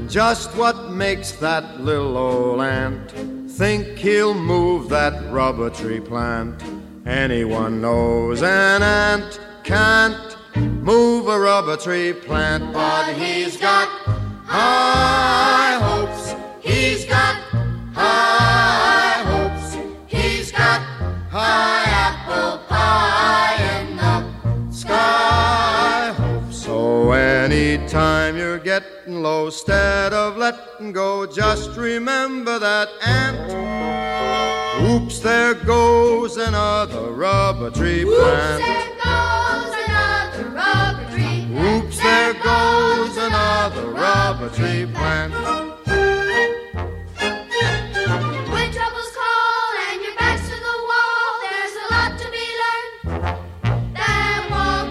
Just what makes that little old ant think he'll move that rubber tree plant? Anyone knows an ant can't move a rubber tree plant, but he's got high hopes. He's got high hopes. He's got high apple pie in the sky hopes. So anytime you're getting low, instead of letting go, just remember that ant. Oops, there goes another rubber tree plant. Oops, there goes another rubber tree plant. When troubles call and your back's to the wall, there's a lot to be learned that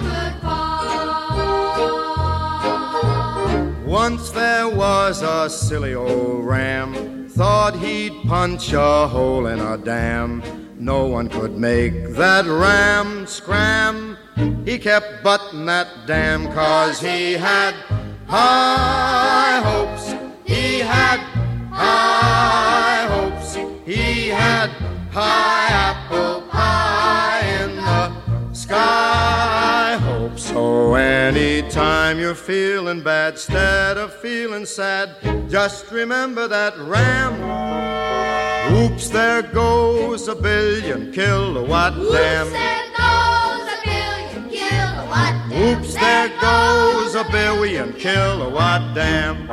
one could fall. Once there was a silly old ram, thought he'd punch a hole in a dam. No one could make that ram scram. He kept butting that dam 'cause he had high hopes. He had high hopes. He had high apple pie in the sky hopes. So anytime you're feeling bad, instead of feeling sad, just remember that ram. Oops, there goes a billion kilowatt dam. Oops, there goes a billion kilowatt dam.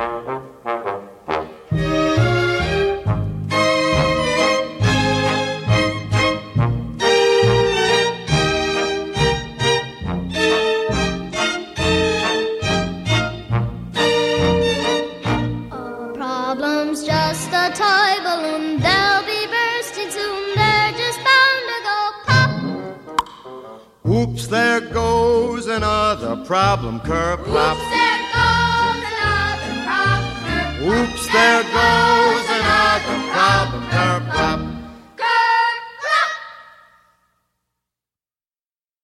Problem's just a toy balloon. They'll be bursting soon. They're just bound to go pop. Oops, there goes another problem, kerplop.